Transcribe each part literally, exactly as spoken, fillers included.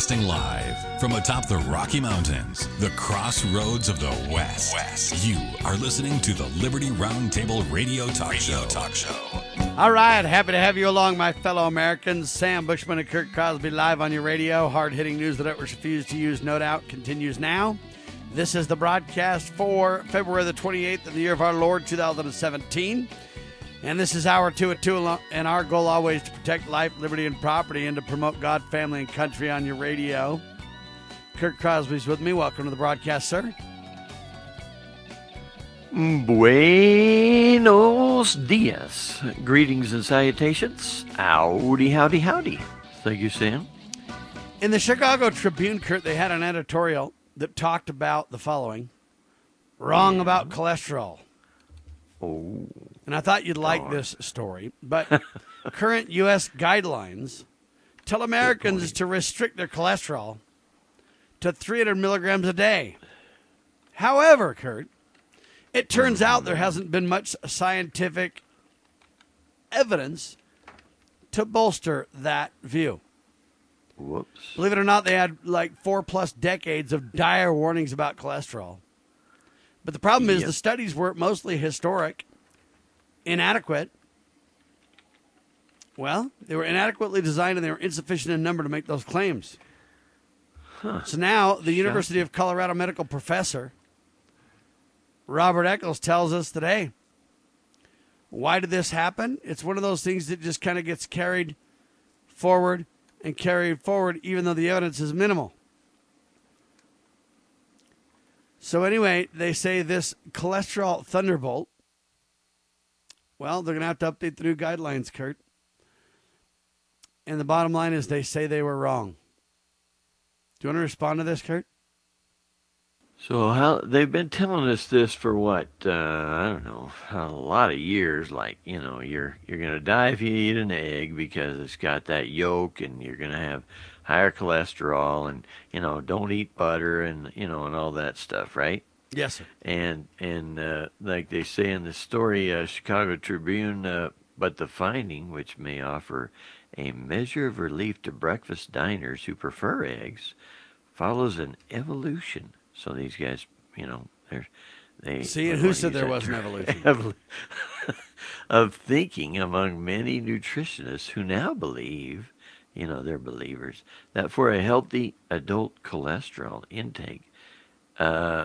Broadcasting live from atop the Rocky Mountains, the crossroads of the West. West. You are listening to the Liberty Roundtable Radio Talk Radio Show. Talk Show. All right, happy to have you along, my fellow Americans. Sam Bushman and Kurt Crosby live on your radio. Hard-hitting news that networks refuse to use, no doubt, continues now. This is the broadcast for February the twenty-eighth of the year of our Lord, two thousand seventeen. And this is hour two at two, and our goal always to protect life, liberty, and property, and to promote God, family, and country on your radio. Kurt Crosby's with me. Welcome to the broadcast, sir. Buenos dias. Greetings and salutations. Howdy, howdy, howdy. Thank you, Sam. In the Chicago Tribune, Kurt, they had an editorial that talked about the following. Wrong yeah. about cholesterol. Oh. And I thought you'd like this story, but current U S guidelines tell Americans to restrict their cholesterol to three hundred milligrams a day. However, Kurt, it turns out there hasn't been much scientific evidence to bolster that view. Whoops. Believe it or not, they had like four plus decades of dire warnings about cholesterol. But the problem is yep. the studies were mostly historic, inadequate. Well, they were inadequately designed and they were insufficient in number to make those claims. Huh. So now the University of Colorado medical professor, Robert Eccles, tells us today, why did this happen? It's one of those things that just kind of gets carried forward and carried forward even though the evidence is minimal. So anyway, they say this cholesterol thunderbolt, well, they're going to have to update the new guidelines, Kurt. And the bottom line is they say they were wrong. Do you want to respond to this, Kurt? So how they've been telling us this for what, uh, I don't know, a lot of years, like, you know, you're you're going to die if you eat an egg because it's got that yolk and you're going to have higher cholesterol and, you know, don't eat butter and, you know, and all that stuff, right? Yes, sir. And, and uh, like they say in the story, uh, Chicago Tribune, uh, but the finding, which may offer a measure of relief to breakfast diners who prefer eggs, follows an evolution. So these guys, you know, they're, they... See, and who said there was an evolution? of thinking among many nutritionists who now believe, you know, they're believers, that for a healthy adult cholesterol intake, uh,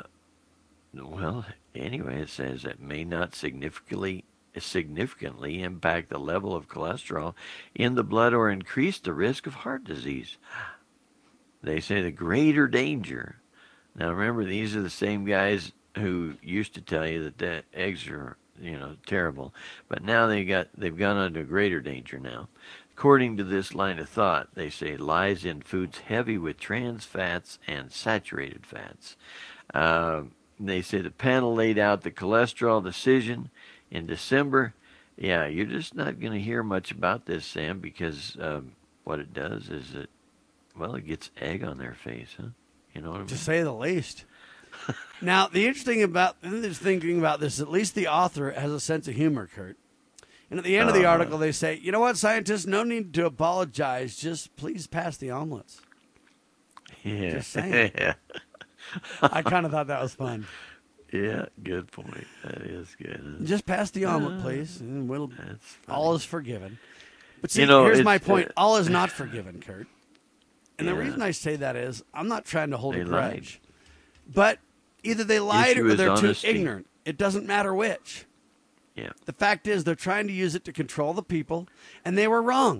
well, anyway, it says it may not significantly significantly impact the level of cholesterol in the blood or increase the risk of heart disease. They say the greater danger... Now, remember, these are the same guys who used to tell you that the eggs are, you know, terrible. But now they got, they've gone on to greater danger now. According to this line of thought, they say lies in foods heavy with trans fats and saturated fats. Uh, they say the panel laid out the cholesterol decision in December. Yeah, you're just not going to hear much about this, Sam, because um, what it does is it, well, it gets egg on their face, huh? You know what I mean? To say the least. Now, the interesting about this thinking about this, at least the author has a sense of humor, Kurt. And at the end uh, of the article, they say, you know what, scientists, no need to apologize. Just please pass the omelets. Yeah. Just saying. Yeah. I kind of thought that was fun. Yeah, good point. That is good. Just pass the omelet, please, and we'll, all is forgiven. But see, you know, here's my point. Uh, all is not forgiven, Kurt. And yeah. the reason I say that is I'm not trying to hold they a grudge. Lied. But either they lied Issue or they're honesty. too ignorant. It doesn't matter which. Yeah. The fact is they're trying to use it to control the people, and they were wrong.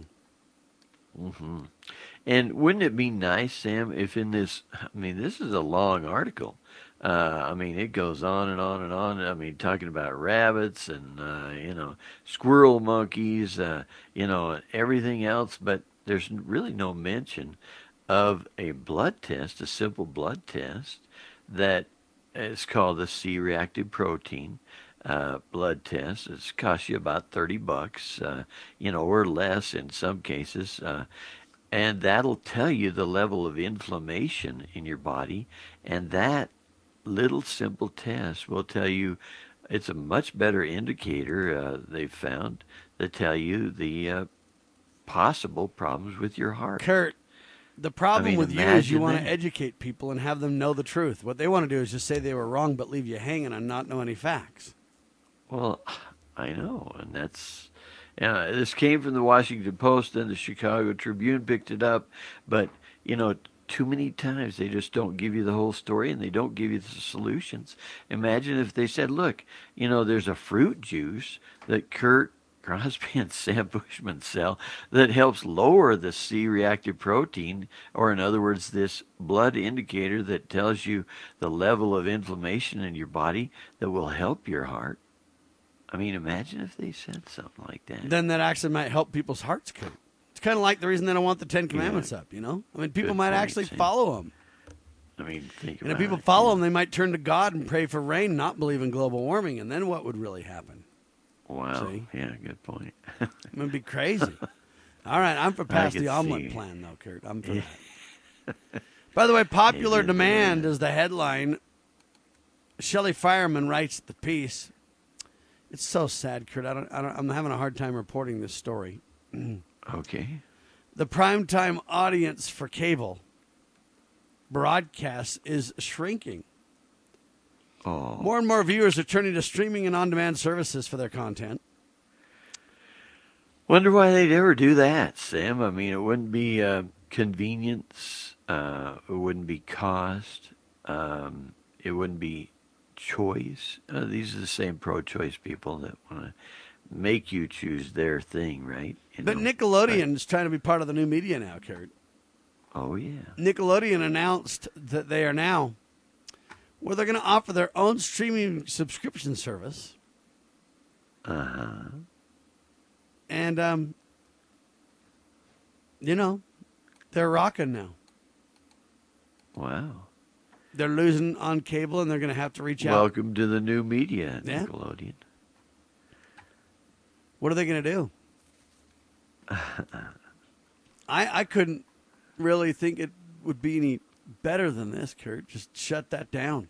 Mm-hmm. And wouldn't it be nice, Sam, if in this, I mean, this is a long article. Uh, I mean, it goes on and on and on. I mean, talking about rabbits and, uh, you know, squirrel monkeys, uh, you know, everything else. But there's really no mention of a blood test, a simple blood test that is called the C-reactive protein uh, blood test. It's costs you about thirty bucks, uh, you know, or less in some cases. Uh, and that'll tell you the level of inflammation in your body. And that little simple test will tell you, it's a much better indicator, uh, they've found, to tell you the uh, possible problems with your heart. Kurt, The problem I mean, with you is you imagine want to that. educate people and have them know the truth. What they want to do is just say they were wrong but leave you hanging and not know any facts. Well, I know, and that's yeah. This came from the Washington Post, and the Chicago Tribune picked it up. But you know, too many times they just don't give you the whole story, and they don't give you the solutions. Imagine if they said, "Look, you know, there's a fruit juice that Kurt Crosby and Sam Bushman sell that helps lower the C-reactive protein, or in other words, this blood indicator that tells you the level of inflammation in your body that will help your heart." I mean, imagine if they said something like that. Then that actually might help people's hearts. Kurt. It's kind of like the reason they don't want the Ten Commandments Yeah. up, you know? I mean, people Good might point, actually Sam. follow them. I mean, think And about if people it. follow yeah. them, they might turn to God and pray for rain, not believe in global warming. And then what would really happen? Wow. See? Yeah, good point. It would be crazy. All right, I'm for pass could the omelet see. plan, though, Kurt. I'm for that. By the way, popular Amen to demand that. is the headline. Shelley Fireman writes the piece. It's so sad, Kurt. I don't, I don't, I'm having a hard time reporting this story. Okay. The primetime audience for cable broadcasts is shrinking. Oh. More and more viewers are turning to streaming and on-demand services for their content. Wonder why they'd ever do that, Sam. I mean, it wouldn't be uh, convenience. Uh, it wouldn't be cost. Um, it wouldn't be choice. Uh, these are the same pro-choice people that want to make you choose their thing, right? You But know? Nickelodeon is trying to be part of the new media now, Kurt. Oh, yeah. Nickelodeon announced that they are now, well, they're going to offer their own streaming subscription service. Uh-huh. And, um, you know, they're rocking now. Wow. They're losing on cable, and they're going to have to reach out. Welcome to the new media, Yeah. Nickelodeon. What are they going to do? I I couldn't really think it would be any better than this, Kurt. Just shut that down.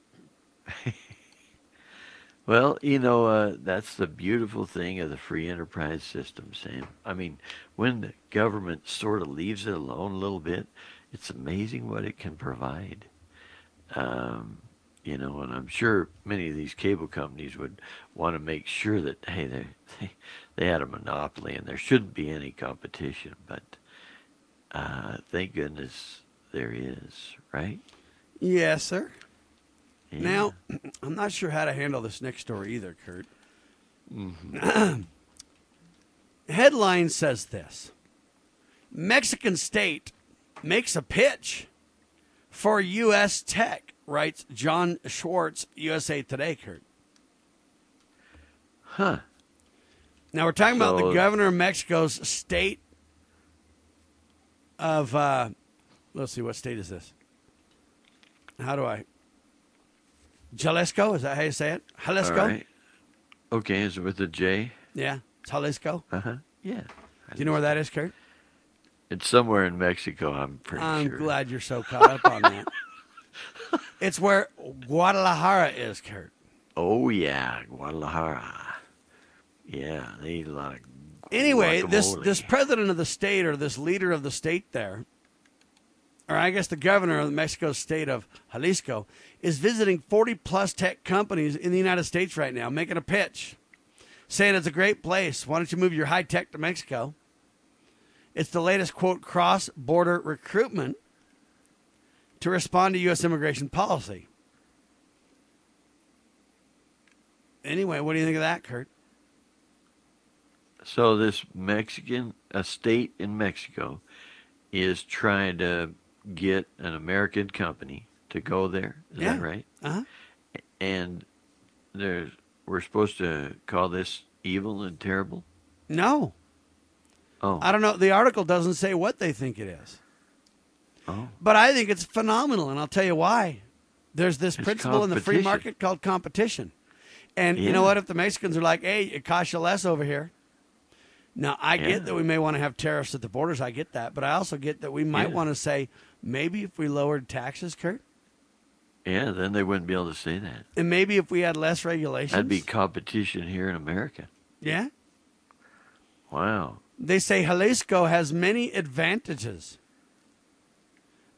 Well, you know, uh, that's the beautiful thing of the free enterprise system, Sam. I mean, when the government sort of leaves it alone a little bit, it's amazing what it can provide. Um, you know, and I'm sure many of these cable companies would want to make sure that, hey, they, they, they had a monopoly and there shouldn't be any competition. But uh, thank goodness there is, right? Yes, sir. Yeah. Now, I'm not sure how to handle this next story either, Kurt. Mm-hmm. Headline says this. Mexican state makes a pitch for U S tech, writes John Schwartz, U S A Today, Kurt. Huh. Now, we're talking about the So- governor of Mexico's state of, uh, let's see, what state is this? How do I? Jalisco, is that how you say it? Jalisco? All right. Okay, is it with a J? Yeah, it's Jalisco. Uh-huh. Yeah. Do you know where that is, Kurt? It's somewhere in Mexico, I'm pretty I'm sure. glad you're so caught up on that. It's where Guadalajara is, Kurt. Oh, yeah, Guadalajara. Yeah, they eat a lot of Anyway, this guacamole. this president of the state, or this leader of the state there, or I guess the governor of Mexico's state of Jalisco, is visiting forty plus tech companies in the United States right now, making a pitch, saying it's a great place. Why don't you move your high tech to Mexico? It's the latest, quote, cross-border recruitment to respond to U S immigration policy. Anyway, what do you think of that, Kurt? So this Mexican, a state in Mexico, is trying to get an American company to go there. Is Yeah. that right? Uh-huh. And there's, we're supposed to call this evil and terrible? No. Oh. I don't know. The article doesn't say what they think it is. Oh. But I think it's phenomenal, and I'll tell you why. There's this It's principle in the free competition. market called competition. And you know Yeah. what? If the Mexicans are like, hey, it costs you less over here. Now, I Yeah. get that we may want to have tariffs at the borders. I get that. But I also get that we might Yeah. want to say, maybe if we lowered taxes, Kurt, Yeah, then they wouldn't be able to say that. and maybe if we had less regulations. That'd be competition here in America. Yeah. Wow. They say Jalisco has many advantages.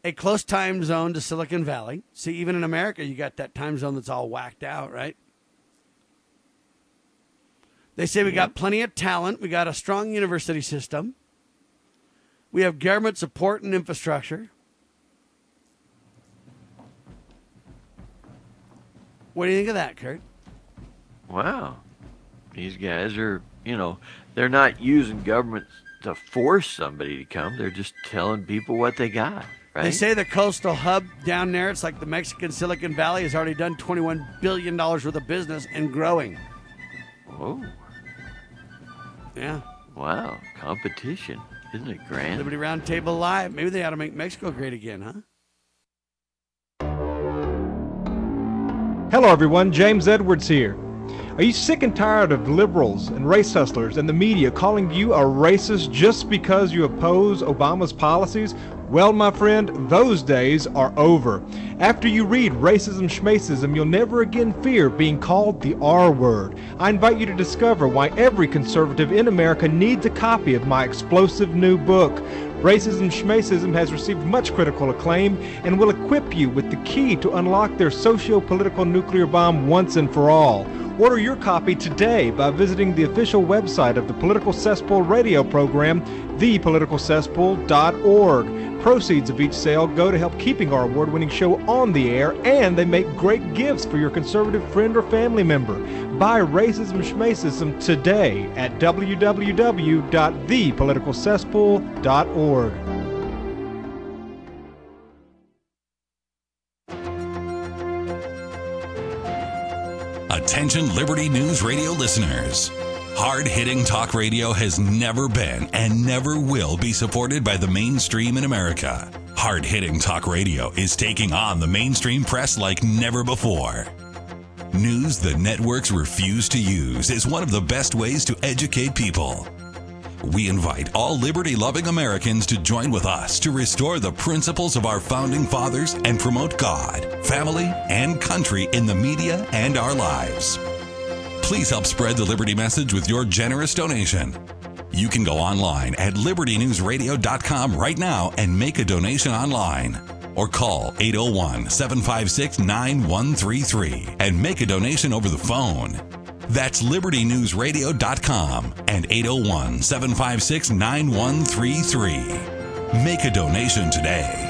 a close time zone to Silicon Valley. See, even in America, you got that time zone that's all whacked out, right? They say we Yeah. got plenty of talent. We got a strong university system. We have government support and infrastructure. What do you think of that, Kurt? Wow. These guys are, you know, they're not using government to force somebody to come. They're just telling people what they got, right? They say the coastal hub down there, it's like the Mexican Silicon Valley, has already done twenty-one billion dollars worth of business and growing. Oh, Yeah. wow. Competition. Isn't it grand? Liberty Roundtable Live. Maybe they ought to make Mexico great again, huh? Hello, everyone. James Edwards here. Are you sick and tired of liberals and race hustlers and the media calling you a racist just because you oppose Obama's policies? Well, my friend, those days are over. After you read Racism Schmacism, you'll never again fear being called the R word. I invite you to discover why every conservative in America needs a copy of my explosive new book. Racism Schmacism has received much critical acclaim and will equip you with the key to unlock their socio-political nuclear bomb once and for all. Order your copy today by visiting the official website of the Political Cesspool radio program, the political cesspool dot org. Proceeds of each sale go to help keeping our award-winning show on the air, and they make great gifts for your conservative friend or family member. Buy Racism Schmacism today at w w w dot the political cesspool dot org. Attention Liberty News Radio listeners. Hard-hitting talk radio has never been and never will be supported by the mainstream in America. Hard-hitting talk radio is taking on the mainstream press like never before. News the networks refuse to use is one of the best ways to educate people. We invite all liberty-loving Americans to join with us to restore the principles of our founding fathers and promote God, family, and country in the media and our lives. Please help spread the Liberty message with your generous donation. You can go online at liberty news radio dot com right now and make a donation online. Or call eight oh one, seven five six, nine one three three and make a donation over the phone. That's liberty news radio dot com and eight oh one, seven five six, nine one three three. Make a donation today.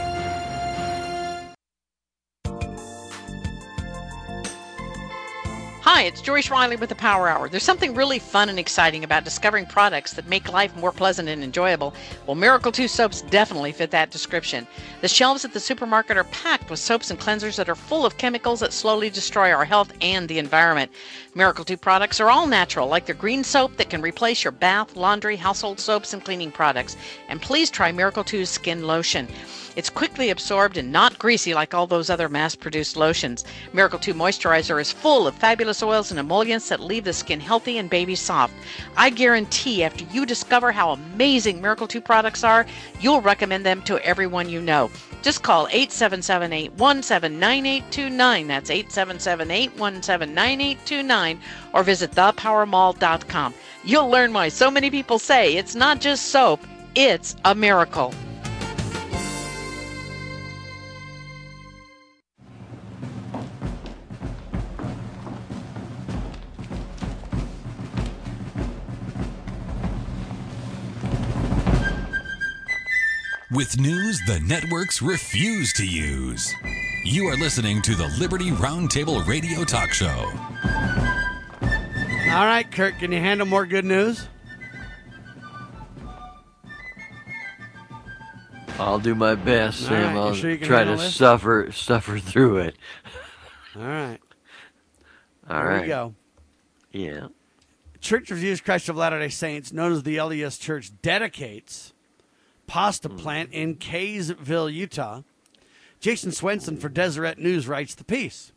Hi, it's Joyce Riley with the Power Hour. There's something really fun and exciting about discovering products that make life more pleasant and enjoyable. Well, Miracle two soaps definitely fit that description. The shelves at the supermarket are packed with soaps and cleansers that are full of chemicals that slowly destroy our health and the environment. Miracle two products are all natural, like their green soap that can replace your bath, laundry, household soaps, and cleaning products. And please try Miracle two's skin lotion. It's quickly absorbed and not greasy like all those other mass-produced lotions. Miracle two Moisturizer is full of fabulous oils and emollients that leave the skin healthy and baby soft. I guarantee after you discover how amazing Miracle two products are, you'll recommend them to everyone you know. Just call eight seven seven, eight one seven, nine eight two nine. That's eight seven seven, eight one seven, nine eight two nine. Or visit the power mall dot com. You'll learn why so many people say it's not just soap, it's a miracle. With news the networks refuse to use. You are listening to the Liberty Roundtable Radio Talk Show. All right, Kurt, can you handle more good news? I'll do my best, All Sam. right, you I'll sure you can try handle to this? suffer suffer through it. All right. All Here right. we go. Yeah. Church of Jesus Christ of Latter-day Saints, known as the L D S Church, dedicates pasta plant in Kaysville, Utah. Jason Swenson for Deseret News writes the piece.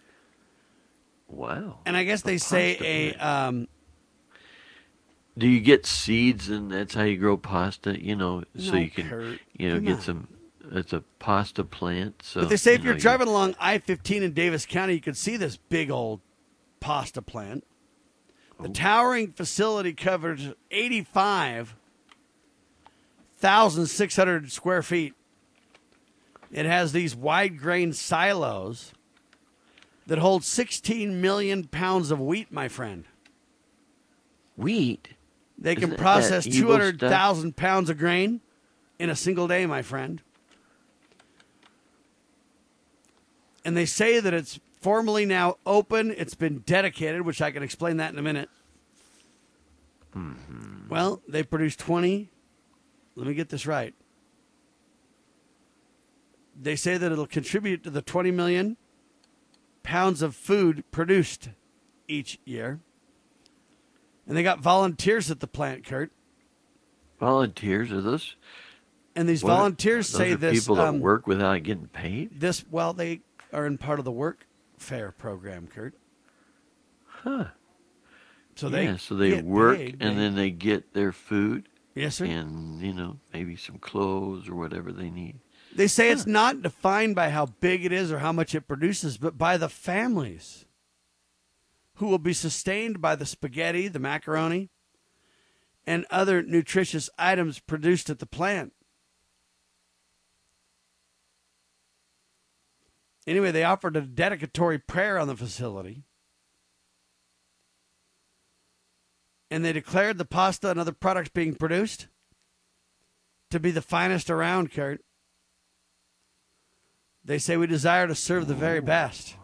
Wow. And I guess they say pasta a... plant. Um, Do you get seeds and that's how you grow pasta? You know, so No, you can, Kurt, you know, come get on. some. It's a pasta plant. So. but they say if you you're know, driving along I fifteen in Davis County, you could see this big old pasta plant. The towering facility covers eighty-five thousand six hundred square feet. It has these wide grain silos that hold sixteen million pounds of wheat, my friend. Wheat? They can Isn't process that evil two hundred thousand pounds of grain in a single day, my friend. And they say that it's formally now open. It's been dedicated, which I can explain that in a minute. Mm-hmm. Well, they produce twenty. Let me get this right. They say that it'll contribute to the twenty million pounds of food produced each year. And they got volunteers at the plant, Kurt. Volunteers? Are those? And these what, volunteers those say are this. people that um, work without getting paid? This, well, they are in part of the work fair program, Kurt. Huh. So they yeah, so they get work paid, and they- then they get their food Yes, sir. and, you know, maybe some clothes or whatever they need. They say it's not defined by how big it is or how much it produces, but by the families who will be sustained by the spaghetti, the macaroni, and other nutritious items produced at the plant. Anyway, they offered a dedicatory prayer on the facility. And they declared the pasta and other products being produced to be the finest around, Kurt. They say we desire to serve the very best.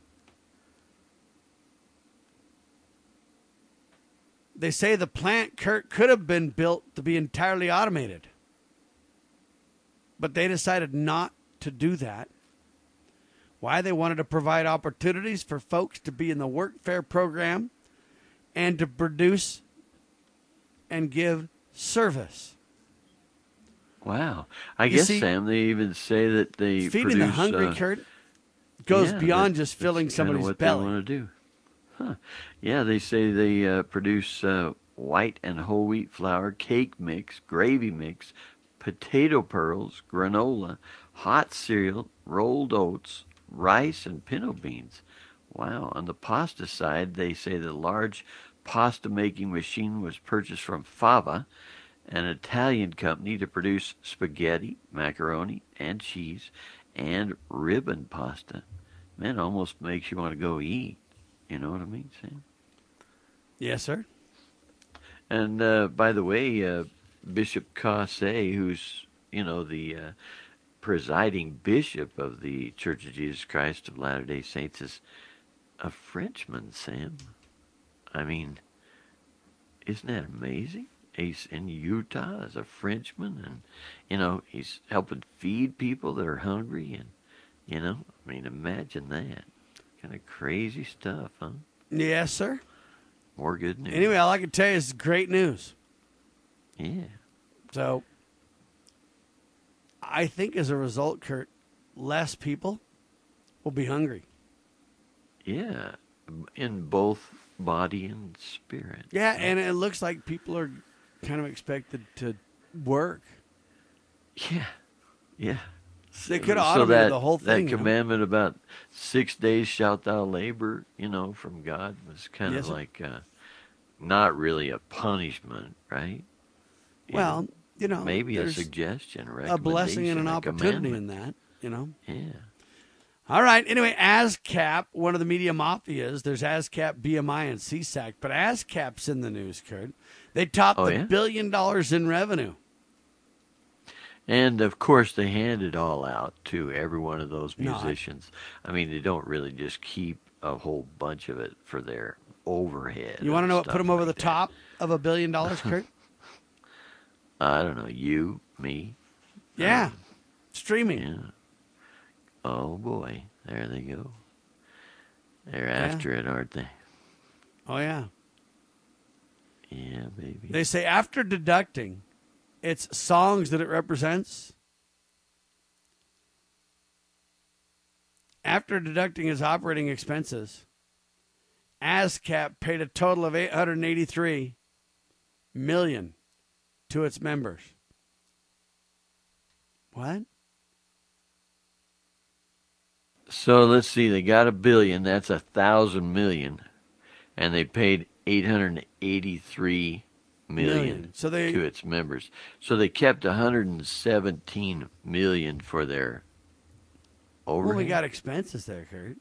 They say the plant, Kurt, could have been built to be entirely automated. But they decided not to do that. Why? They wanted to provide opportunities for folks to be in the work fair program and to produce and give service. Wow. I You guess, see, Sam, they even say that they Feeding produce, the hungry, uh, Kurt, goes yeah, beyond that- just filling that's kinda somebody's what belly. they want to do. Huh. Yeah, they say they uh, produce uh, white and whole wheat flour, cake mix, gravy mix, potato pearls, granola, hot cereal, rolled oats, rice, and pinto beans. Wow. On the pasta side, they say the large pasta making machine was purchased from Fava, an Italian company to produce spaghetti, macaroni, and cheese, and ribbon pasta. Man, almost makes you want to go eat. You know what I mean, Sam? Yes, sir. And uh, by the way, uh, Bishop Cassé, who's, you know, the uh, presiding bishop of the Church of Jesus Christ of Latter-day Saints, is a Frenchman, Sam. I mean, isn't that amazing? He's in Utah as a Frenchman, and, you know, he's helping feed people that are hungry, and, you know, I mean, imagine that. Kind of crazy stuff, huh? Yes, sir. More good news. Anyway, all I can tell you is great news. Yeah. So, I think as a result, Kurt, less people will be hungry. Yeah. In both body and spirit. Yeah, and it looks like people are kind of expected to work. Yeah. Yeah. They could have So automated that, the whole thing. that you know? commandment about six days shalt thou labor, you know, from God was kind Yes, of sir. like uh, not really a punishment, right? You Well, know, you know, maybe a there's suggestion, a a blessing and an recommendation, a opportunity commandment. in that, you know. Yeah. All right. Anyway, ASCAP, one of the media mafias, there's ASCAP, B M I, and C SAC, but ASCAP's in the news, Kurt. They topped Oh, the yeah? billion dollars in revenue. And of course, they hand it all out to every one of those No, I- musicians. I mean, they don't really just keep a whole bunch of it for their overhead. You want to and know what stuff put them over like the that. top of a billion dollars, Kurt? I don't know. You, me. Yeah. Streaming. Yeah. Oh boy, there they go. They're after it, aren't they? Oh, yeah. Yeah, baby. They say after deducting its songs that it represents, after deducting its operating expenses, ASCAP paid a total of eight hundred eighty-three million dollars to its members. What? So let's see. They got a billion. That's a thousand million, and they paid eight hundred eighty-three million, Million. So they- to its members. So they kept one hundred seventeen million for their overhead? Well, we got expenses there, Kurt.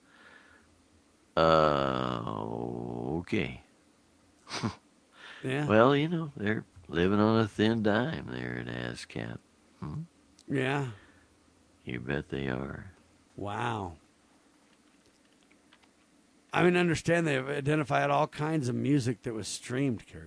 Uh, okay. Yeah. Well, you know, they're living on a thin dime there at ASCAP. Hmm? Yeah. You bet they are. Wow. I mean, understand they've identified all kinds of music that was streamed, Kurt.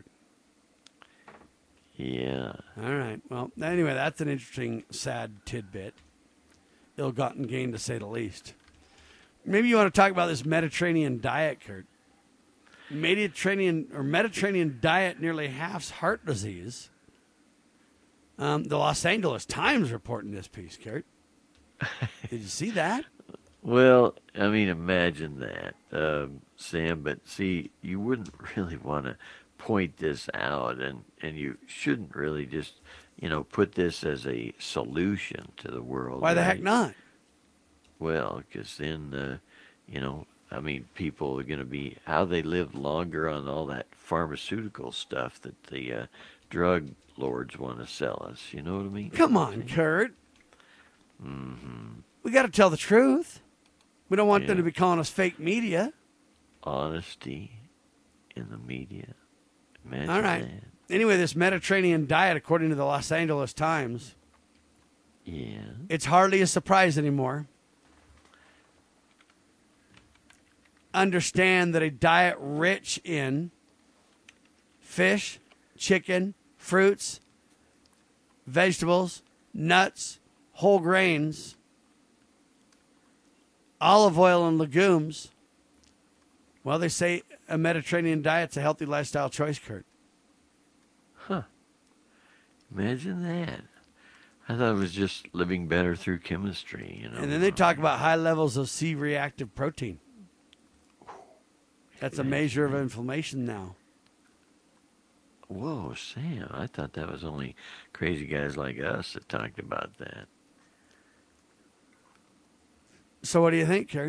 Yeah. All right. Well, anyway, that's an interesting, sad tidbit. Ill-gotten gain, to say the least. Maybe you want to talk about this Mediterranean diet, Kurt. Mediterranean or Mediterranean diet nearly halves heart disease. Um, the Los Angeles Times reporting this piece, Kurt. Did you see that? Well, I mean, imagine that, um, Sam. But see, you wouldn't really want to point this out, and, and you shouldn't really just, you know, put this as a solution to the world. Why the right? heck not? Well, because then, uh, you know, I mean, people are going to be, how they live longer on all that pharmaceutical stuff that the uh, drug lords want to sell us. You know what I mean? Come on, Kurt. Mm-hmm. We got to tell the truth. We don't want Yeah. them to be calling us fake media. Honesty in the media. Imagine All right. that. Anyway, this Mediterranean diet, according to the Los Angeles Times, Yeah. it's hardly a surprise anymore. Understand that a diet rich in fish, chicken, fruits, vegetables, nuts, whole grains, olive oil, and legumes. Well, they say a Mediterranean diet's a healthy lifestyle choice, Kurt. Huh. Imagine that. I thought it was just living better through chemistry, you know. And then they talk about high levels of C-reactive protein. That's a measure of inflammation now. Whoa, Sam, I thought that was only crazy guys like us that talked about that. So what do you think, Kurt?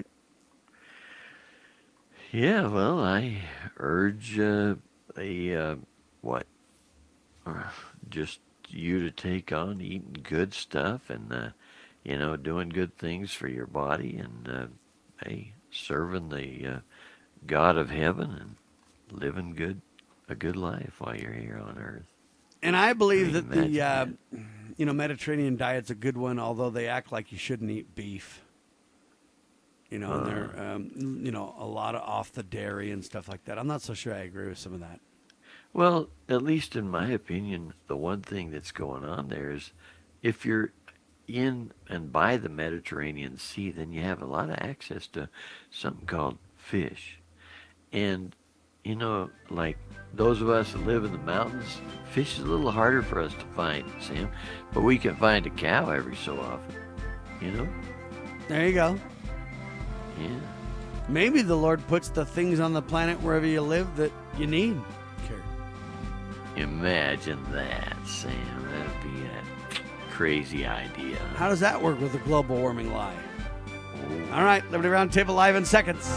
Yeah, well, I urge uh, a, uh, what, uh, just you to take on eating good stuff and, uh, you know, doing good things for your body and, uh, hey, serving the uh, God of heaven and living good, a good life while you're here on earth. And I believe I mean, that the, uh, imagine you know, Mediterranean diet's a good one, although they act like you shouldn't eat beef. You know, and they're, um, you know, a lot of off the dairy and stuff like that. I'm not so sure I agree with some of that. Well, at least in my opinion, the one thing that's going on there is if you're in and by the Mediterranean Sea, then you have a lot of access to something called fish. And, you know, like those of us that live in the mountains, fish is a little harder for us to find, Sam. But we can find a cow every so often, you know? There you go. Yeah. Maybe the Lord puts the things on the planet wherever you live that you need. Kurt. Imagine that, Sam. That'd be a crazy idea. How does that work with the global warming lie? Oh. All right, Liberty Roundtable live in seconds.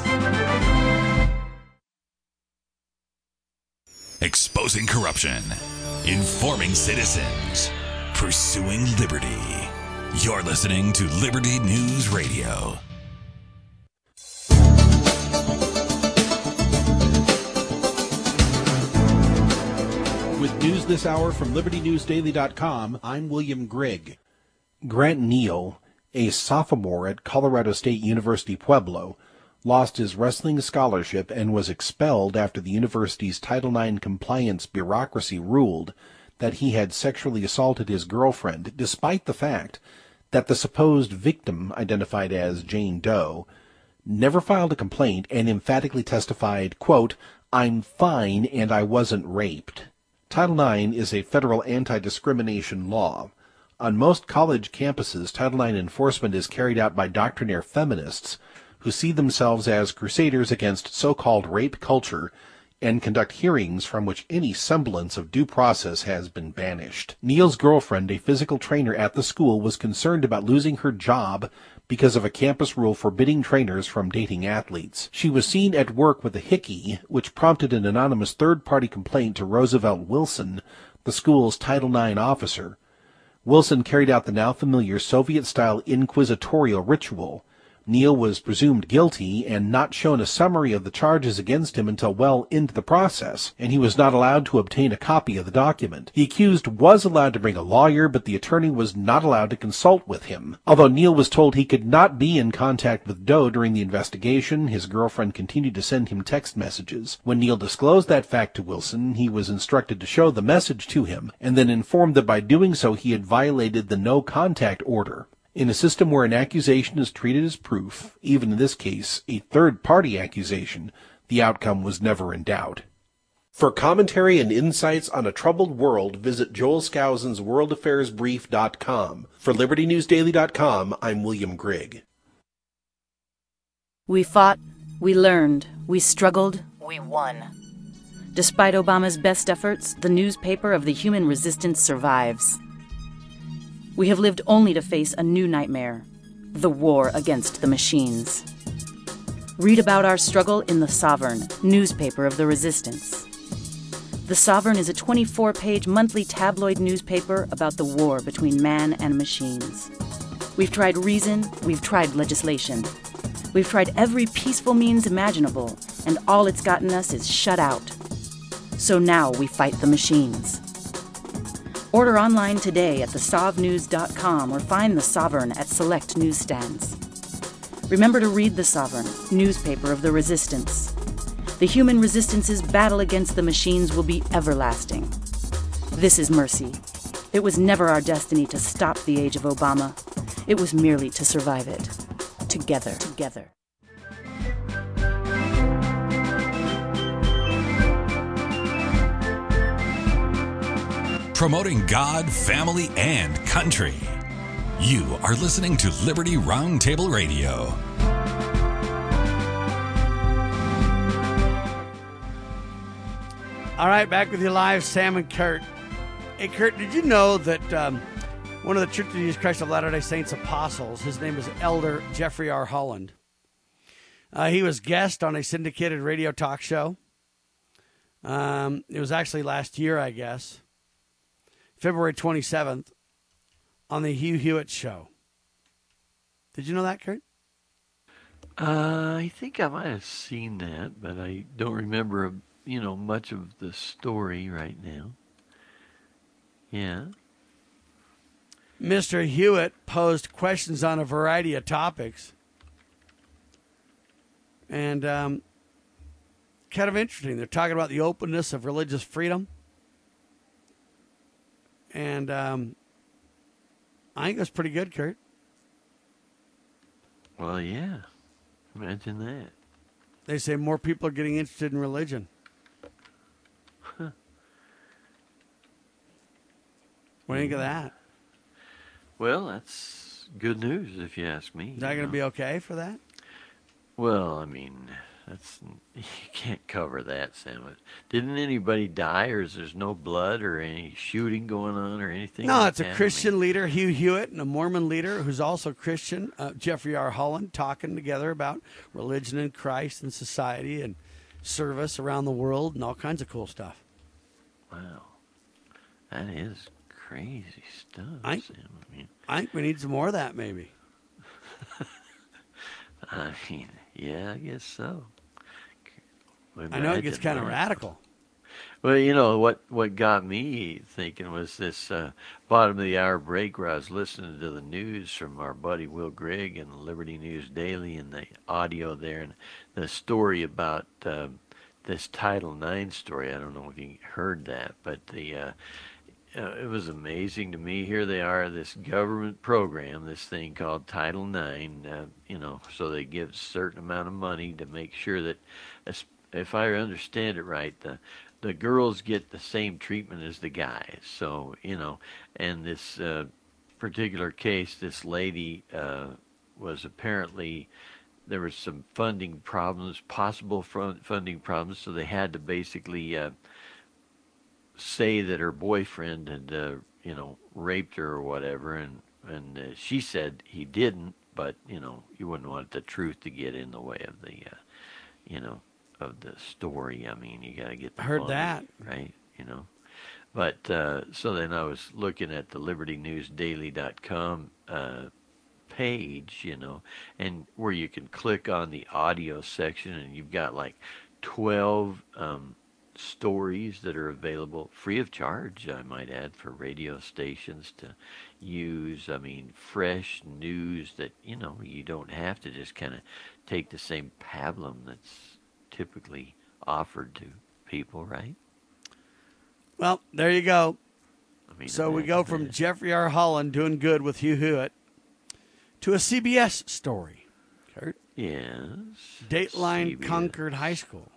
Exposing corruption, informing citizens, pursuing liberty. You're listening to Liberty News Radio. With news this hour from Liberty News Daily dot com, I'm William Grigg. Grant Neal, a sophomore at Colorado State University Pueblo, lost his wrestling scholarship and was expelled after the university's Title nine compliance bureaucracy ruled that he had sexually assaulted his girlfriend, despite the fact that the supposed victim, identified as Jane Doe, never filed a complaint and emphatically testified, quote, "I'm fine and I wasn't raped." Title nine is a federal anti-discrimination law. On most college campuses, Title nine enforcement is carried out by doctrinaire feminists who see themselves as crusaders against so-called rape culture and conduct hearings from which any semblance of due process has been banished. Neal's girlfriend, a physical trainer at the school, was concerned about losing her job because of a campus rule forbidding trainers from dating athletes. She was seen at work with a hickey, which prompted an anonymous third-party complaint to Roosevelt Wilson, the school's Title nine officer. Wilson carried out the now familiar Soviet-style inquisitorial ritual, Neal was presumed guilty and not shown a summary of the charges against him until well into the process, and he was not allowed to obtain a copy of the document. The accused was allowed to bring a lawyer, but the attorney was not allowed to consult with him. Although Neal was told he could not be in contact with Doe during the investigation, his girlfriend continued to send him text messages. When Neal disclosed that fact to Wilson, he was instructed to show the message to him, and then informed that by doing so he had violated the no-contact order. In a system where an accusation is treated as proof, even in this case a third-party accusation, the outcome was never in doubt. For commentary and insights on a troubled world, visit Joel Skousen's world affairs brief dot com. For Liberty News Daily dot com, I'm William Grigg. We fought, we learned, we struggled, we won. Despite Obama's best efforts, the newspaper of the human resistance survives. We have lived only to face a new nightmare, the war against the machines. Read about our struggle in The Sovereign, newspaper of the resistance. The Sovereign is a twenty-four page monthly tabloid newspaper about the war between man and machines. We've tried reason, we've tried legislation. We've tried every peaceful means imaginable, and all it's gotten us is shut out. So now we fight the machines. Order online today at the sov news dot com or find The Sovereign at select newsstands. Remember to read The Sovereign, newspaper of the resistance. The human resistance's battle against the machines will be everlasting. This is mercy. It was never our destiny to stop the age of Obama. It was merely to survive it. Together, together. Promoting God, family, and country. You are listening to Liberty Roundtable Radio. All right, back with you live, Sam and Kurt. Hey, Kurt, did you know that um, one of the Church of Jesus Christ of Latter-day Saints apostles, his name is Elder Jeffrey R. Holland. Uh, he was guest on a syndicated radio talk show. Um, it was actually last year, I guess. February twenty-seventh on the Hugh Hewitt Show. Did you know that, Kurt? Uh, I think I might have seen that, but I don't remember, you know, much of the story right now. Yeah. Mister Hewitt posed questions on a variety of topics. And um, kind of interesting. They're talking about the openness of religious freedom. And um, I think that's pretty good, Kurt. Well, yeah. Imagine that. They say more people are getting interested in religion. Huh. What do you think of that? Well, that's good news if you ask me. Is that going to be okay for that? Well, I mean, that's you can't cover that, Sam. Didn't anybody die, or is there no blood or any shooting going on or anything? No, like it's a that? Christian I mean, leader, Hugh Hewitt, and a Mormon leader who's also Christian, uh, Jeffrey R. Holland, talking together about religion and Christ and society and service around the world and all kinds of cool stuff. Wow, that is crazy stuff, I, Sam. I mean, I think we need some more of that, maybe. I mean, yeah, I guess so. I know it gets kind of that. radical. Well, you know, what, what got me thinking was this uh, bottom of the hour break where I was listening to the news from our buddy Will Grigg and Liberty News Daily and the audio there and the story about uh, this Title nine story. I don't know if you heard that, but the uh, uh, it was amazing to me. Here they are, this government program, this thing called Title nine, uh, you know, so they give a certain amount of money to make sure that, if I understand it right, the the girls get the same treatment as the guys. So, you know, and this uh, particular case, this lady uh, was apparently, there was some funding problems, possible funding problems, so they had to basically uh, say that her boyfriend had, uh, you know, raped her or whatever, and, and uh, she said he didn't, but, you know, you wouldn't want the truth to get in the way of the, uh, you know, of the story. I mean, you got to get the I heard funding, that. right? You know, but uh, so then I was looking at the Liberty News Daily dot com uh, page, you know, and where you can click on the audio section, and you've got like twelve um, stories that are available free of charge, I might add, for radio stations to use. I mean, fresh news that, you know, you don't have to just kind of take the same pablum that's typically offered to people, right? Well, there you go. I mean, So we that- go from that- Jeffrey R. Holland doing good with Hugh Hewitt to a C B S story. Kurt. Yes. Dateline C B S. Concord High School.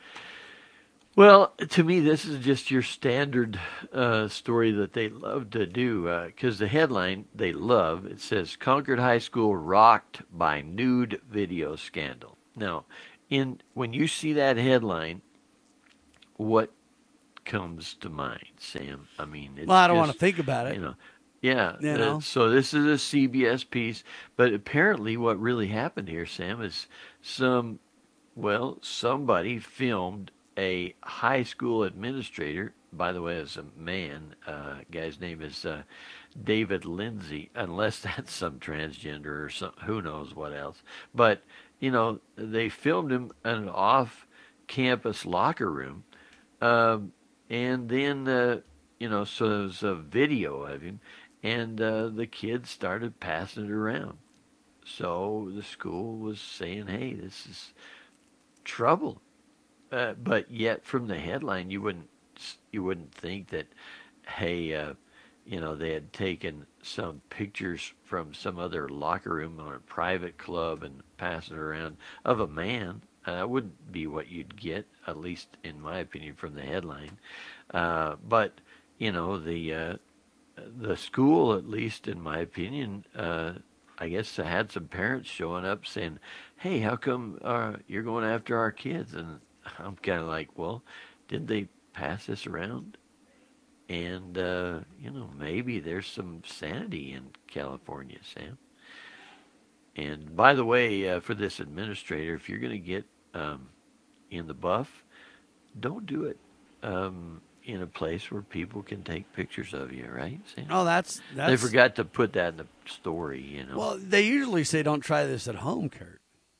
Well, to me, this is just your standard uh, story that they love to do, because the headline they love, it says, Concord High School rocked by nude video scandal. Now, in when you see that headline, what comes to mind, Sam? I mean, it's Well, I don't just, want to think about it. You know, yeah. You uh, know? So this is a C B S piece, but apparently what really happened here, Sam, is some, well, somebody filmed a high school administrator. By the way, as a man, uh, guy's name is uh, David Lindsay, unless that's some transgender or some, who knows what else. But, you know, they filmed him in an off-campus locker room, um, and then, uh, you know, so there was a video of him, and uh, the kids started passing it around. So the school was saying, hey, this is trouble. Uh, but yet, from the headline, you wouldn't you wouldn't think that, hey, uh, you know, they had taken some pictures from some other locker room or a private club and passed it around of a man. Uh, that wouldn't be what you'd get, at least in my opinion, from the headline. Uh, but you know, the uh, the school, at least in my opinion, uh, I guess had some parents showing up saying, "Hey, how come uh, you're going after our kids?" And I'm kind of like, well, did they pass this around? And, uh, you know, maybe there's some sanity in California, Sam. And by the way, uh, for this administrator, if you're going to get um, in the buff, don't do it um, in a place where people can take pictures of you, right, Sam? Oh, that's that's. They forgot to put that in the story, you know. Well, they usually say don't try this at home, Kurt.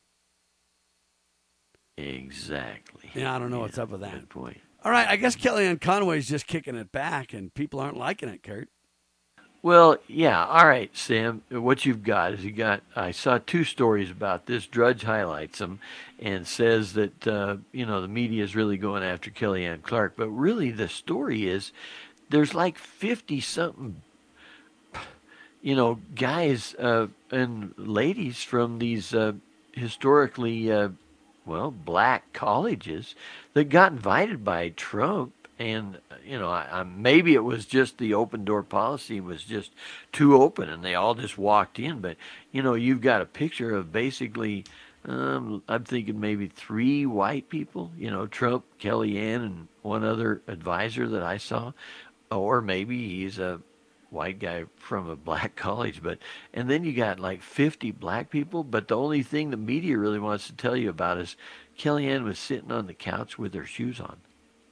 Exactly. Yeah, I don't know Yeah, what's up with that. Good point. All right, I guess Kellyanne Conway's just kicking it back, and people aren't liking it, Kurt. Well, yeah. All right, Sam. What you've got is you got. I saw two stories about this. Drudge highlights them and says that uh, you know the media is really going after Kellyanne Clark, but really the story is there's like fifty something, you know, guys uh, and ladies from these uh, historically, uh, well, black colleges that got invited by Trump. And, you know, I, I, maybe it was just the open door policy was just too open and they all just walked in. But, you know, you've got a picture of basically, um, I'm thinking maybe three white people, you know, Trump, Kellyanne, and one other advisor that I saw. Or maybe he's a white guy from a black college. But and then you got like fifty black people. But the only thing the media really wants to tell you about is Kellyanne was sitting on the couch with her shoes on.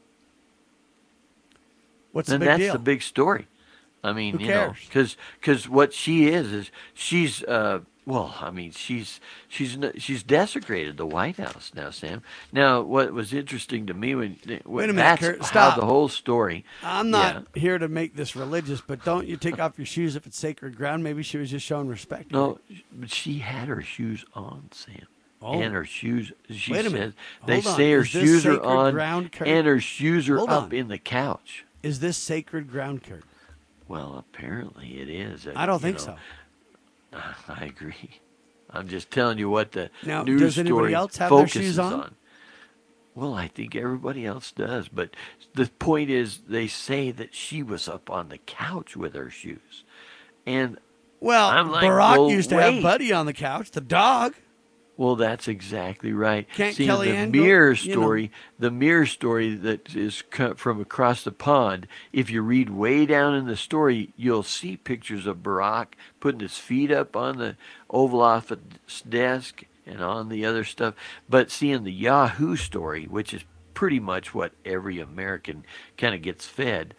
What's And the big that's deal? the big story. I mean, Who you know, cares? because because what she is is she's uh well, I mean, she's she's n- she's desecrated the White House now, Sam. Now, what was interesting to me when, when Wait a minute, that's Kurt, how stop. the whole story. I'm not Yeah. here to make this religious, but don't you take off your shoes if it's sacred ground? Maybe she was just showing respect. No, but she had her shoes on, Sam. Oh. And her shoes, she Wait a says, minute. they Hold on. say her Is this shoes are sacred on, ground, Kurt? and her shoes are Hold up on. in the couch. Is this sacred ground, Kurt? Well, apparently it is. I don't You think know, so. I agree. I'm just telling you what the Now, news does anybody story else have their focuses shoes on? Well, I think everybody else does, but the point is, they say that she was up on the couch with her shoes, and Well, I'm like, Barack well, used to wait. have Buddy on the couch, the dog. well, that's exactly right. Can't See, Kellyanne the go- mirror you know- story, the mirror story that is cut from across the pond. If you read way down in the story, you'll see pictures of Barack putting his feet up on the Oval Office desk and on the other stuff. But seeing the Yahoo story, which is pretty much what every American kind of gets fed,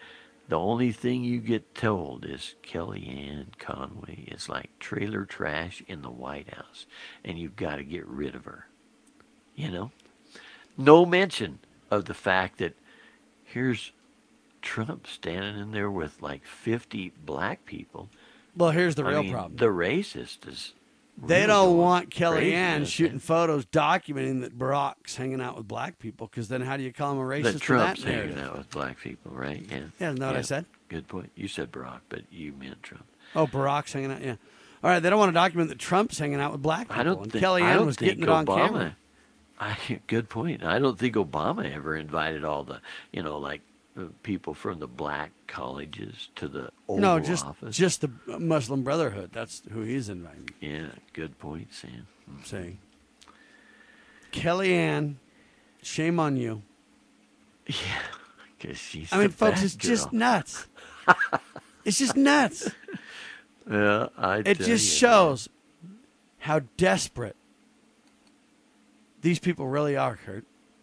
the only thing you get told is Kellyanne Conway is like trailer trash in the White House, and you've got to get rid of her. You know? No mention of the fact that here's Trump standing in there with like fifty black people. Well, here's the I real mean, problem. The racist is... They really don't going want crazy, Kellyanne isn't shooting it? photos documenting that Barack's hanging out with black people, because then how do you call him a racist That Trump's for that hanging narrative? out with black people, right? Yeah. Yeah, isn't that what I Yeah. said? Good point. You said Barack, but you meant Trump. Oh, Barack's hanging out, yeah. All right, they don't want to document that Trump's hanging out with black people. I don't and think Kellyanne I don't was think getting it on Obama. camera. I, good point. I don't think Obama ever invited all the, you know, like uh, people from the black colleges to the Oval No, just Office. just the Muslim Brotherhood. That's who he's inviting. Yeah, good point, Sam. I'm saying. Kellyanne, shame on you. Yeah, because she's. I mean, the folks, bad it's just girl. nuts. It's just nuts. Yeah, I. It tell just you, shows how desperate these people really are, Kurt.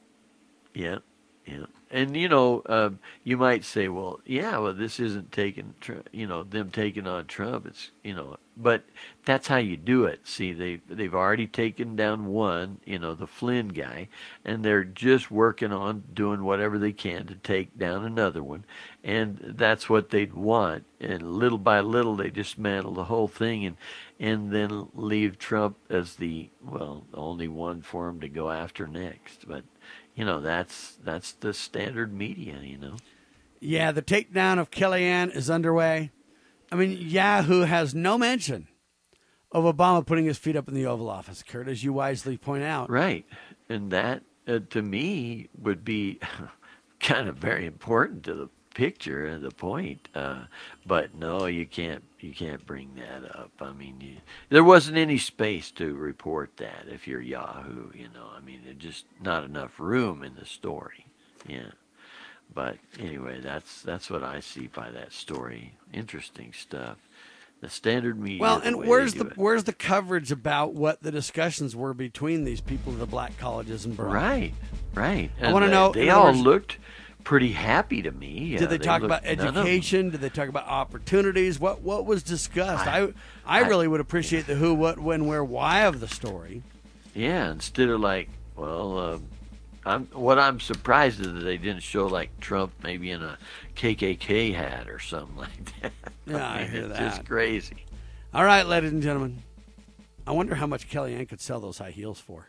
Yeah, yeah. And, you know, um, you might say, well, yeah, well, this isn't taking, Tr- you know, them taking on Trump. It's, you know, but that's how you do it. See, they, they've already taken down one, you know, the Flynn guy, and they're just working on doing whatever they can to take down another one. And that's what they'd want. And little by little, they dismantle the whole thing and, and then leave Trump as the, well, the only one for them to go after next. But, you know, that's that's the standard media, you know. Yeah, the takedown of Kellyanne is underway. I mean, Yahoo has no mention of Obama putting his feet up in the Oval Office, Kurt, as you wisely point out. Right. And that, uh, to me, would be kind of very important to the picture and the point. Uh, but no, you can't you can't bring that up. I mean, you, there wasn't any space to report that if you're Yahoo, you know. I mean, there's just not enough room in the story. Yeah. But anyway, that's that's what I see by that story. Interesting stuff. The standard media. Well, the and way where's they do the it. where's the coverage about what the discussions were between these people at the black colleges and Barack? Right, right. I wanna And know, They, in they other all words- looked pretty happy to me. Did Uh, they talk looked- about none of them- education? Did they talk about opportunities? What what was discussed? I I- I, I- really would appreciate the who, what, when, where, why of the story. Yeah, instead of like, well, um, I'm what I'm surprised is that they didn't show like Trump maybe in a K K K hat or something like that. Yeah, I mean, hear it's that. just crazy. All right, ladies and gentlemen. I wonder how much Kellyanne could sell those high heels for.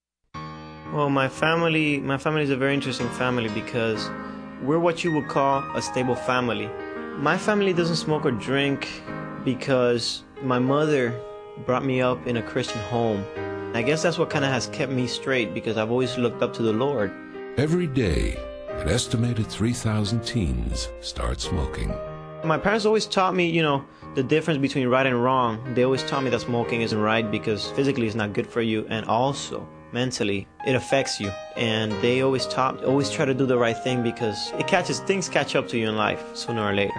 Well, my family, my family is a very interesting family because we're what you would call a stable family. My family doesn't smoke or drink because my mother brought me up in a Christian home. I guess that's what kind of has kept me straight because I've always looked up to the Lord. Every day, an estimated three thousand teens start smoking. My parents always taught me, you know, the difference between right and wrong. They always taught me that smoking isn't right because physically it's not good for you, and also mentally it affects you. And they always taught, always try to do the right thing because it catches, things catch up to you in life sooner or later.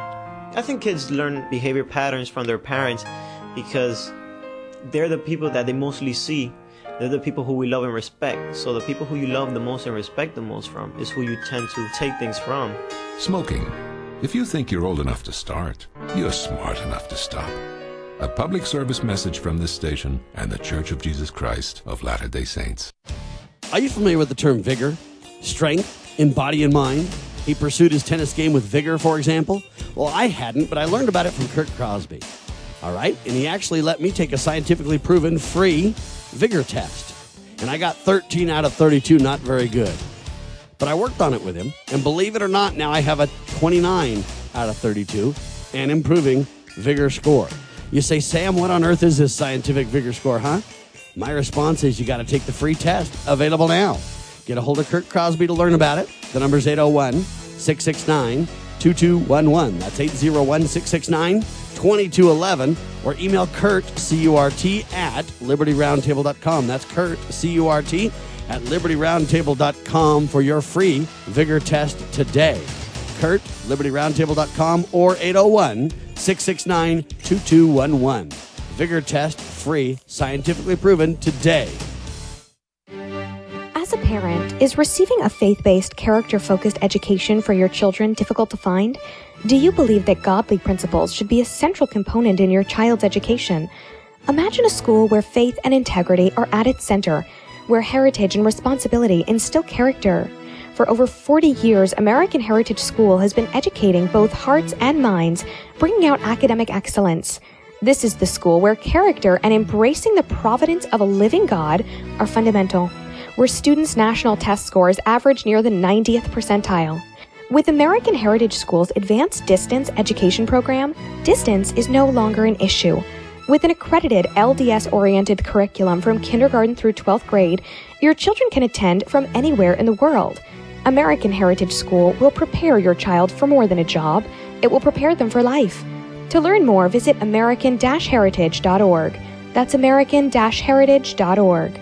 I think kids learn behavior patterns from their parents because they're the people that they mostly see. They're the people who we love and respect. So the people who you love the most and respect the most from is who you tend to take things from. Smoking. If you think you're old enough to start, you're smart enough to stop. A public service message from this station and the Church of Jesus Christ of Latter-day Saints. Are you familiar with the term vigor, strength, in body and mind? He pursued his tennis game with vigor, for example. Well, I hadn't, but I learned about it from Kurt Crosby. All right, and he actually let me take a scientifically proven free vigor test. And I got thirteen out of thirty-two, not very good. But I worked on it with him, and believe it or not, now I have a twenty-nine out of thirty-two and improving vigor score. You say, Sam, what on earth is this scientific vigor score, huh? My response is you got to take the free test, available now. Get a hold of Kurt Crosby to learn about it. The number's eight oh one, six six nine, two two one one. That's eight oh one, six six nine, two two one one. Or email Kurt, C U R T, at liberty roundtable dot com. That's Kurt, C U R T, at liberty roundtable dot com for your free vigor test today. Kurt, liberty roundtable dot com, or eight oh one, six six nine, two two one one. Vigor test, free, scientifically proven today. As a parent, is receiving a faith-based, character-focused education for your children difficult to find? Do you believe that godly principles should be a central component in your child's education? Imagine a school where faith and integrity are at its center, where heritage and responsibility instill character. For over forty years, American Heritage School has been educating both hearts and minds, bringing out academic excellence. This is the school where character and embracing the providence of a living God are fundamental, where students' national test scores average near the ninetieth percentile. With American Heritage School's Advanced Distance Education Program, distance is no longer an issue. With an accredited L D S-oriented curriculum from kindergarten through twelfth grade, your children can attend from anywhere in the world. American Heritage School will prepare your child for more than a job. It will prepare them for life. To learn more, visit american dash heritage dot org. That's american dash heritage dot org.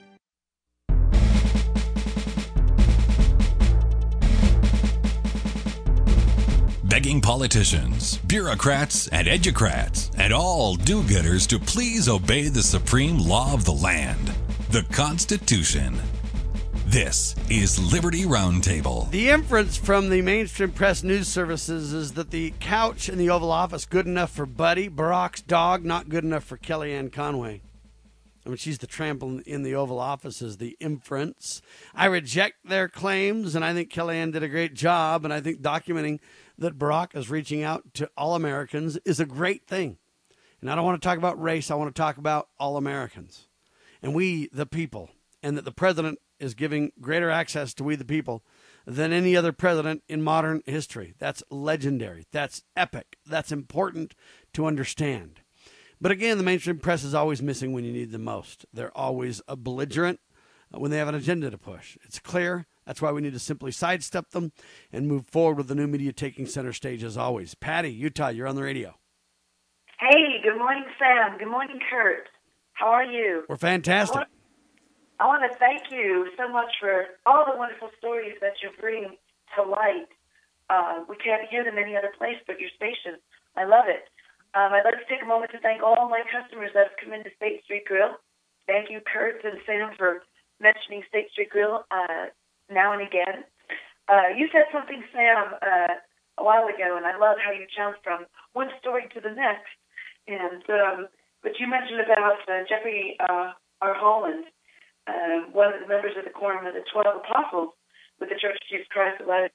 Begging politicians, bureaucrats, and educrats, and all do-gooders to please obey the supreme law of the land, the Constitution. This is Liberty Roundtable. The inference from the mainstream press news services is that the couch in the Oval Office good enough for Buddy, Barack's dog, not good enough for Kellyanne Conway. I mean, she's the trample in the Oval Office is the inference. I reject their claims, and I think Kellyanne did a great job, and I think documenting that Barack is reaching out to all Americans is a great thing. And I don't want to talk about race. I want to talk about all Americans and we, the people, and that the president is giving greater access to we, the people, than any other president in modern history. That's legendary. That's epic. That's important to understand. But again, the mainstream press is always missing when you need them most. They're always a belligerent when they have an agenda to push. It's clear. That's why we need to simply sidestep them and move forward with the new media taking center stage as always. Patty, Utah, you're on the radio. Hey, good morning, Sam. Good morning, Kurt. How are you? We're fantastic. I want, I want to thank you so much for all the wonderful stories that you bring to light. Uh, we can't hear them any other place but your station. I love it. Um, I'd like to take a moment to thank all my customers that have come into State Street Grill. Thank you, Kurt and Sam, for mentioning State Street Grill uh, now and again. Uh, you said something, Sam, uh, a while ago, and I love how you jumped from one story to the next. And um, but you mentioned about uh, Jeffrey uh, R. Holland, uh, one of the members of the Quorum of the Twelve Apostles with the Church of Jesus Christ of Latter.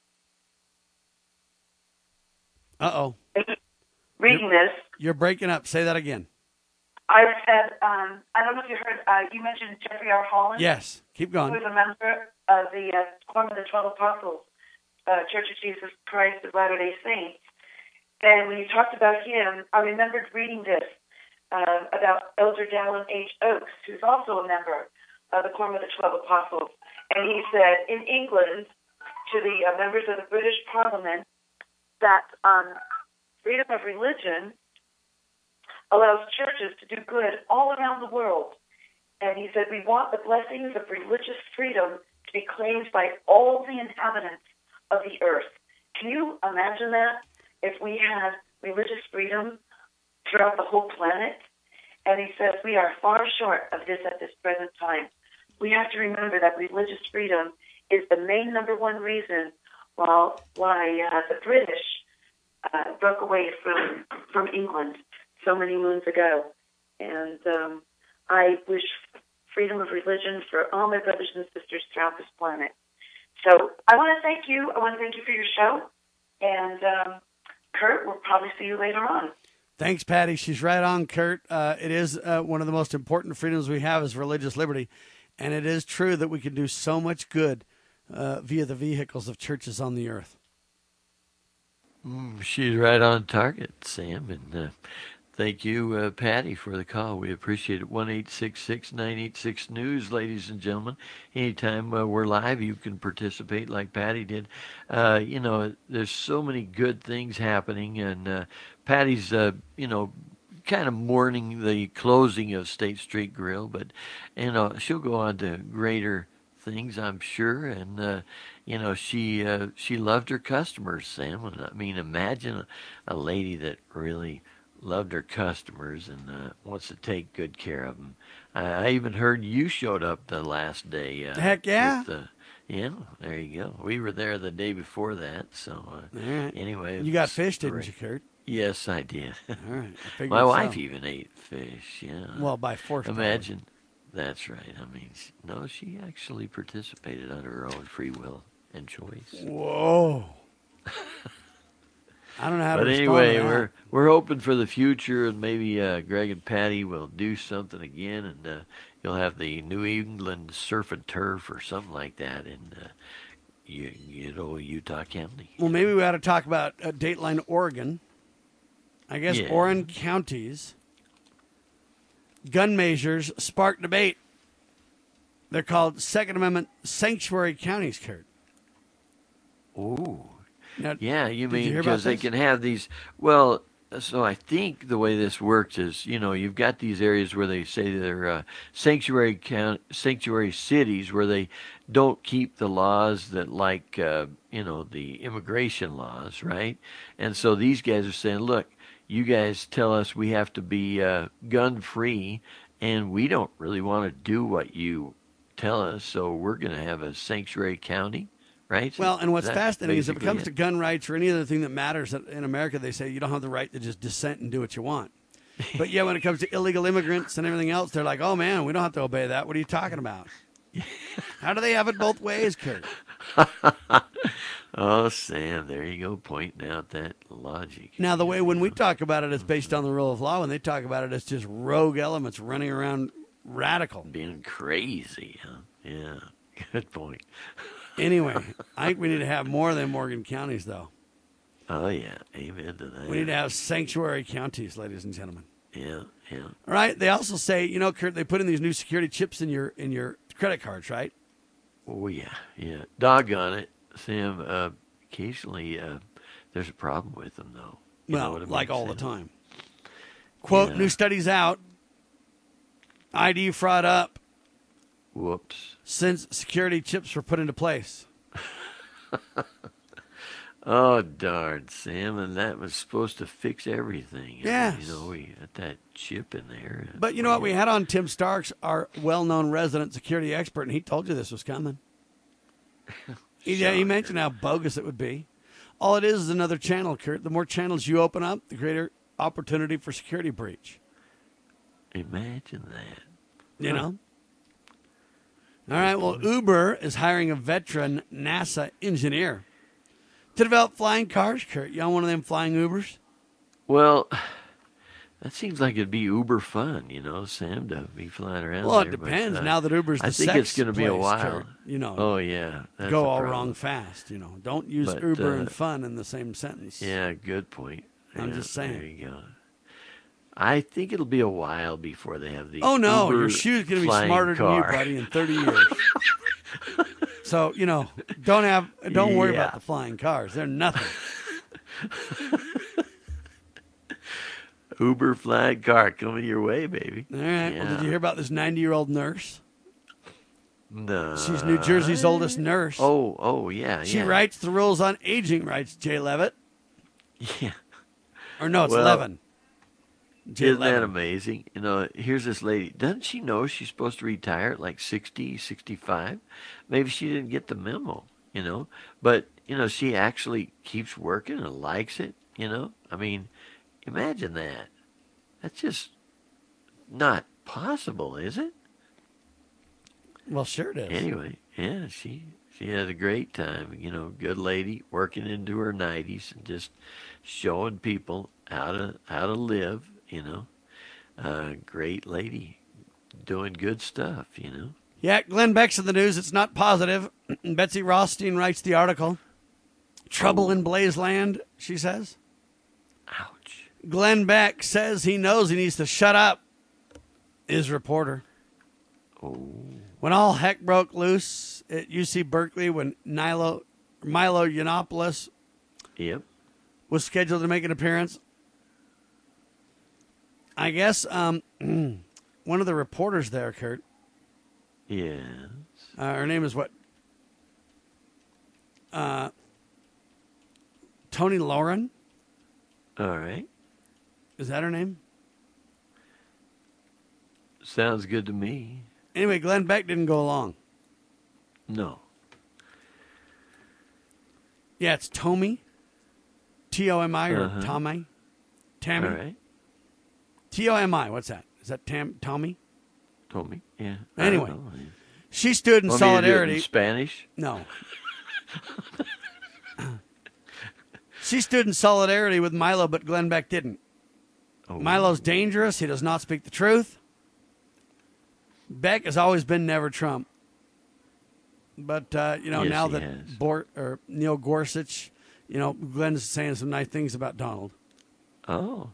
Uh-oh. Reading you're, this. You're breaking up. Say that again. I said, um, I don't know if you heard, uh, you mentioned Jeffrey R. Holland. Yes. Keep going. Who is a member of the uh, Quorum of the Twelve Apostles, uh, Church of Jesus Christ of Latter-day Saints. And when you talked about him, I remembered reading this uh, about Elder Dallin H. Oaks, who's also a member of the Quorum of the Twelve Apostles. And he said, in England, to the uh, members of the British Parliament, that um, freedom of religion allows churches to do good all around the world. And he said, we want the blessings of religious freedom to be claimed by all the inhabitants of the earth. Can you imagine that? If we had religious freedom throughout the whole planet? And he says, we are far short of this at this present time. We have to remember that religious freedom is the main number one reason why, why uh, the British uh, broke away from, from England so many moons ago. And um, I wish freedom of religion for all my brothers and sisters throughout this planet. So I want to thank you. I want to thank you for your show. And um, Kurt, we'll probably see you later on. Thanks, Patty. She's right on, Kurt. Uh, it is uh, one of the most important freedoms we have is religious liberty. And it is true that we can do so much good uh, via the vehicles of churches on the earth. Mm, she's right on target, Sam. And uh, thank you, uh, Patty, for the call. We appreciate it. one eight six six, nine eight six, news, ladies and gentlemen. Anytime uh, we're live, you can participate like Patty did. Uh, you know, there's so many good things happening. And uh, Patty's, uh, you know, kind of mourning the closing of State Street Grill, but you know she'll go on to greater things, I'm sure. And uh, you know she uh, she loved her customers, Sam. I mean, imagine a, a lady that really loved her customers and uh, wants to take good care of them. I, I even heard you showed up the last day. Uh, Heck yeah. With the, yeah, there you go. We were there the day before that. So uh, All right. anyway. You got it's fish, didn't great. you, Kurt? Yes, I did. All right. I figured My wife so. even ate fish, yeah. Well, by force. Imagine. That's right. I mean, she, no, she actually participated on her own free will and choice. Whoa. I don't know how but to respond anyway, to that. we're we're hoping for the future, and maybe uh, Greg and Patty will do something again, and uh, you'll have the New England Surf and Turf or something like that in uh, you, you know Utah County. Well, maybe we ought to talk about uh, Dateline Oregon. I guess Yeah. Orange County's gun measures spark debate. They're called Second Amendment sanctuary counties, Kurt. Ooh. Now, Yeah, you did you mean hear about because they this? can have these. Well, so I think the way this works is, you know, you've got these areas where they say they're uh, sanctuary count, sanctuary cities where they don't keep the laws that, like, uh, you know, the immigration laws, right? And so these guys are saying, look, you guys tell us we have to be uh, gun free, and we don't really want to do what you tell us, so we're going to have a sanctuary county. Right? Well, and what's That's fascinating is if it basically comes to gun rights or any other thing that matters in America, they say you don't have the right to just dissent and do what you want. But yeah, when it comes to illegal immigrants and everything else, they're like, oh, man, we don't have to obey that. What are you talking about? How do they have it both ways, Kurt? Oh, Sam, there you go, pointing out that logic. Now, the way when we talk about it, it's based on the rule of law. When they talk about it, it's just rogue elements running around radical. Being crazy, huh? Yeah, good point. Anyway, I think we need to have more than Morgan counties, though. Oh, yeah, amen to that. We need to have sanctuary counties, ladies and gentlemen. Yeah, yeah. All right. They also say, you know, Kurt, they put in these new security chips in your in your credit cards, right? Oh, yeah, yeah. Doggone it, Sam. Uh, occasionally, uh, there's a problem with them, though. You know Well, what I mean, like all Sam? the time. Quote, Yeah. new studies out. I D fraud up Whoops. since security chips were put into place. Oh, darn, Sam, and that was supposed to fix everything. Yes. You know, we had that chip in there. But you know what? We had on Tim Starks, our well-known resident security expert, and he told you this was coming. he, yeah, he mentioned how bogus it would be. All it is is another channel, Kurt. The more channels you open up, the greater opportunity for security breach. Imagine that. You know? All right, well, Uber is hiring a veteran NASA engineer to develop flying cars, Kurt. You on one of them flying Ubers? Well, that seems like it'd be uber fun, you know, Sam, to be flying around. Well, it there, but, depends. uh, Now that Uber's the I think sex it's going to be a place, while. Kurt, you know. Oh yeah, that's go the all problem. wrong fast, you know. Don't use But, Uber uh, and fun in the same sentence. Yeah, good point. I'm Yeah, just saying. There you go. I think it'll be a while before they have the. Oh no, Uber your shoe's going to be flying smarter than you, car. buddy, in thirty years. So you know, don't have, don't worry Yeah. about the flying cars. They're nothing. Uber flying car coming your way, baby. All right. Well, did you hear about this ninety-year-old nurse? No. She's New Jersey's oldest nurse. Oh, oh yeah, She yeah. writes the rules on aging, writes Jay Levitt. Yeah. Or no, it's Well, Levin. Jay Isn't that Levin. amazing? You know, here's this lady. Doesn't she know she's supposed to retire at like sixty, sixty-five? Maybe she didn't get the memo, you know. But, you know, she actually keeps working and likes it, you know. I mean, imagine that. That's just not possible, is it? Well, sure it is. Anyway, yeah, she she had a great time. You know, good lady, working into her nineties and just showing people how to how to live. You know, uh, great lady, doing good stuff. You know. Yeah, Glenn Beck's in the news. It's not positive. Betsy Rothstein writes the article. Trouble in Blazeland, she says. Ouch. Glenn Beck says he knows he needs to shut up. Is reporter. Oh. When all heck broke loose at U C Berkeley, when Nilo, Milo Yiannopoulos Yep. was scheduled to make an appearance, I guess um, one of the reporters there, Kurt, Yes. uh, her name is what? Uh, Tony Lauren. All right. Is that her name? Sounds good to me. Anyway, Glenn Beck didn't go along. No. Yeah, it's Tomi. T O M I or Uh-huh. Tommy. Tammy. All right. T O M I. What's that? Is that Tam Tommy? Tommy. Yeah. Anyway, I don't know. she stood in Want me to do it solidarity. in Spanish? No. She stood in solidarity with Milo, but Glenn Beck didn't. Oh. Milo's dangerous. He does not speak the truth. Beck has always been never Trump. But, uh, you know, Yes, now he that has. Bort, or Neil Gorsuch, you know, Glenn's saying some nice things about Donald. Oh.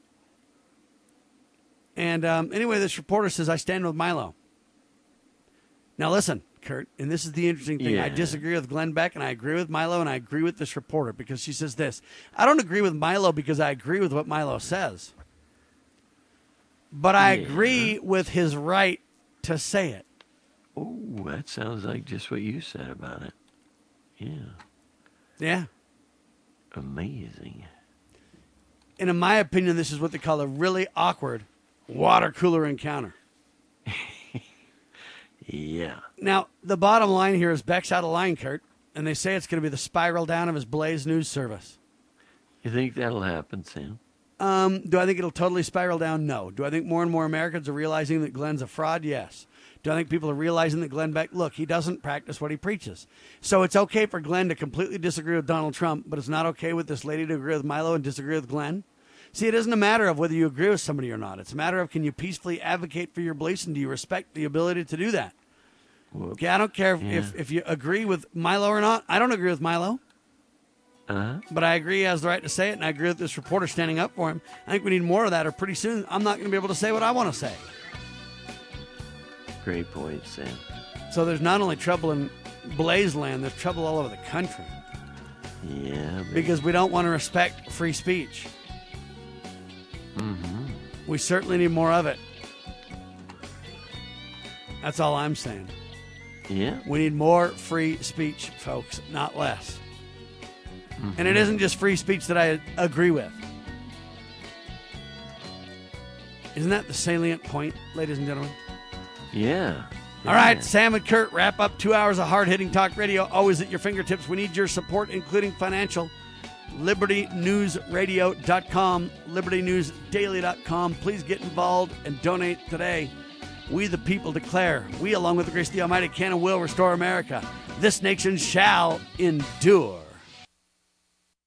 And um, anyway, this reporter says, I stand with Milo. Now, listen, Kurt, and this is the interesting thing. I Yeah. disagree with Glenn Beck, and I agree with Milo, and I agree with this reporter because she says this. I don't agree with Milo because I agree with what Milo says. But I Yeah. agree with his right to say it. Oh, that sounds like just what you said about it. Yeah. Yeah. Amazing. And in my opinion, this is what they call a really awkward water cooler encounter. Yeah. Now, the bottom line here is Beck's out of line, Kurt, and they say it's going to be the spiral down of his Blaze News service. You think that'll happen, Sam? Um, do I think it'll totally spiral down? No. Do I think more and more Americans are realizing that Glenn's a fraud? Yes. Do I think people are realizing that Glenn Beck, look, he doesn't practice what he preaches. So it's okay for Glenn to completely disagree with Donald Trump, but it's not okay with this lady to agree with Milo and disagree with Glenn? See, it isn't a matter of whether you agree with somebody or not. It's a matter of can you peacefully advocate for your beliefs and do you respect the ability to do that? Whoops. Okay, I don't care if, Yeah. if, if you agree with Milo or not. I don't agree with Milo. Uh-huh. But I agree he has the right to say it, and I agree with this reporter standing up for him. I think we need more of that, or pretty soon I'm not going to be able to say what I want to say. Great point, Sam. So there's not only trouble in Blaze Land, there's trouble all over the country. Yeah. But, Because we don't want to respect free speech. mm-hmm. We certainly need more of it. That's all I'm saying. Yeah. We need more free speech, folks, not less. Mm-hmm. And it isn't just free speech that I agree with. Isn't that the salient point, ladies and gentlemen? Yeah. All right, Sam and Kurt wrap up two hours of hard-hitting talk radio, always at your fingertips. We need your support, including financial. Liberty News Radio dot com, Liberty News Daily dot com. Please get involved and donate today. We the people declare, we along with the grace of the Almighty can and will restore America. This nation shall endure.